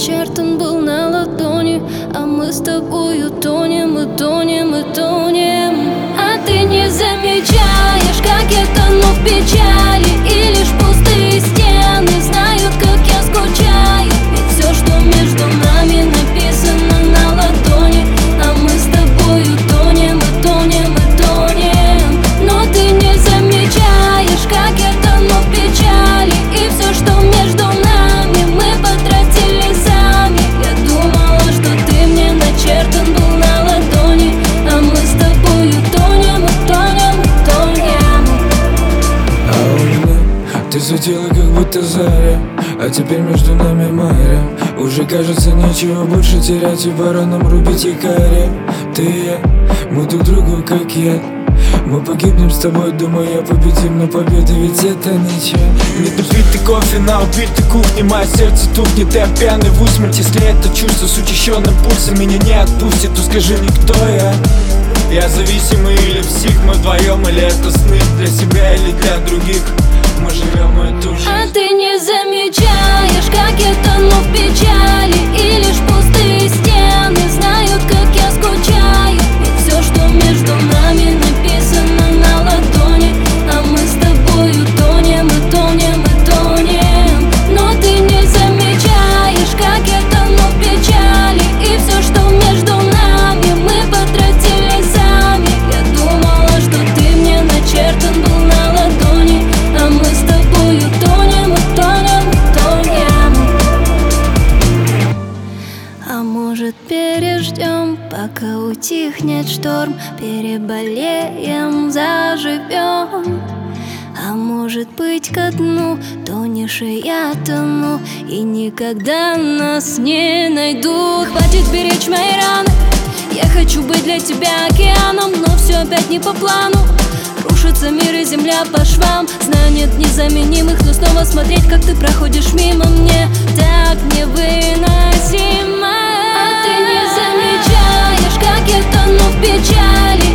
начертан был на ладони, а мы с тобою тонем и тонем и тонем. А ты не замечаешь, как я тону в печали, и лишь пустые стены знают, как я скучаю. Ведь все, что между нами, написано на ладони, а мы с тобою тонем и тонем и тонем. Но ты не замечаешь, как я тону в печали, и все, что между нами, мы потратили сами. Я думала, что ты мне начертан был на ладони, а мы с тобою тонем и тонем и тонем. А у меня ты светила, как будто заря, а теперь между нами море. Уже кажется, нечего больше терять, и пора нам рубить якоря. Ты и я, мы друг другу как я. Мы погибнем с тобой, думаю, я победим, но победа ведь это ничего. Недопитый кофе на убитой кухне, мое сердце тухнет, я пьяный в усмерть. Если это чувство с учащенным пульсом меня не отпустит, то скажи мне, кто я? Я зависимый или псих, мы вдвоем, или это сны для себя или для других? Мы живем эту жизнь. А ты не замечаешь, как я тону в печали, и лишь пустые стены знают, как я скучаю. Ведь все, что между нами, написано на ладони, а мы с тобою тонем и тонем и тонем. Но ты не замечаешь, как я тону в печали, и все, что между нами, мы потратили сами. Я думала, что ты мне начертан был на ладони, а мы с тобою тонем и тонем и тонем. А может, переждем, пока утихнет шторм, переболеем, заживем. А может быть, ко дну тонешь, и я тону, и никогда нас не найдут. Хватит беречь мои раны, я хочу быть для тебя океаном, но все опять не по плану. Рушится мир и земля по швам. Знаю, нет незаменимых, но снова смотреть, как ты проходишь мимо, мне так невыносимо. А ты не замечаешь, как я тону в печали,